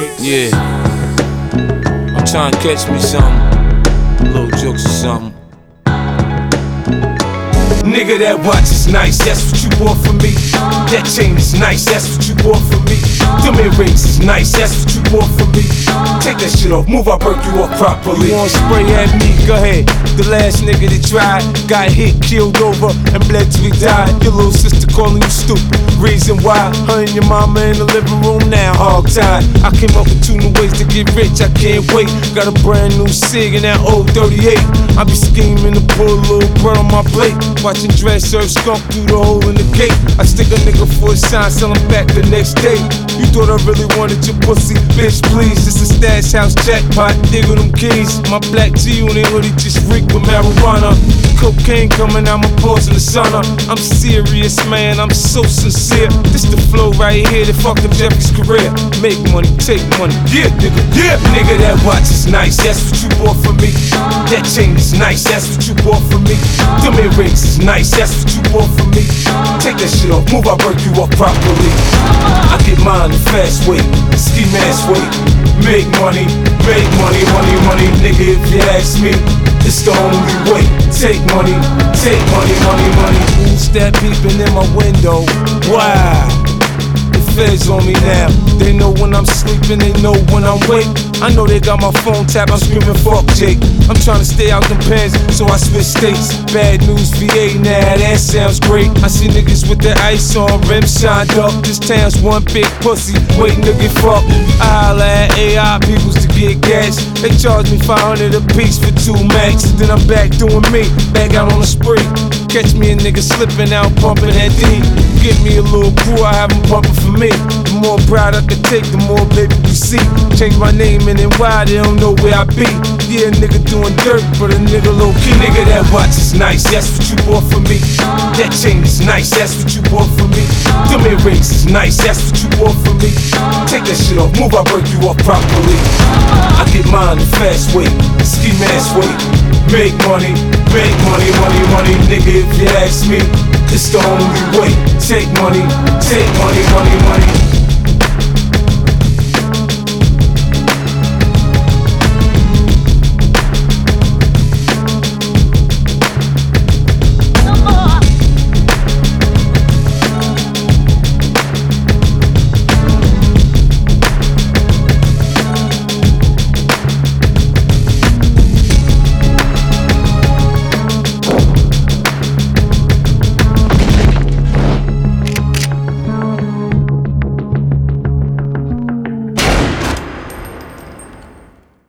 Yeah, I'm trying to catch me something, little jokes or something. Nigga, that watch is nice, that's what you bought for me. That chain is nice, that's what you bought for me. Them earrings is nice, that's what you bought for me. Take that shit off, move, I'll break you off properly. You wanna spray at me? Go ahead. The last nigga that tried got hit, killed over, and bled till he died. Your little sister calling you stupid. Reason why? Her and your mama in the living room now, hog tied. I came up with 2 new ways to get rich, I can't wait. Got a brand new cig in that old 38. I be scheming to pull a little bread on my plate. Watching Dread serve skunk through the hole in the gate. I stick a nigga for a sign, sell him back the next day. You thought I really wanted your pussy? Bitch, please. It's a stash house jackpot, dig with them keys. My black G on their hoodie just reek with marijuana. Cocaine coming out my pores in the sauna. I'm serious, man, I'm so sincere. This the flow right here that fucked up Jeffrey's career. Make money, take money, yeah, nigga, yeah. Nigga, that watch is nice, that's what you bought for me. That chain is nice, that's what you bought for me. Them earrings is nice, that's what you bought for me. Take that shit off, move, I'll break you off properly. I get mine the fast way, ski mask way. Make money, money, nigga, if you ask me, it's the only way. Take money, money. Who's that peeping in my window? Wow. The feds on me now. They know when I'm sleeping, they know when I'm awake. I know they got my phone tapped, I'm screaming fuck Jake. I'm trying to stay out them pens, so I switch states. Bad news VA, now that sounds great. I see niggas with their ice on, rims shined up. This town's one big pussy, waiting to get fucked. I holla at AI peoples to get gas. They charge me 500 a piece for 2 max. Then I'm back doing me, back out on the spree. Catch me a nigga slipping out, pumping that D. Give me a little crew, I have them pumping for me. The more pride I can take, the more baby you see. Change my name and then why they don't know where I be. Yeah, nigga doing dirt, but a nigga low key. Nigga, that watch is nice, that's what you bought for me. That chain is nice, that's what you bought for me. Them earrings is nice, that's what you bought for me. Take that shit off, move, I'll break you off properly. I get mine the fast way, ski mask way. Make money, money, nigga, if you ask me, it's the only way. Take money, money.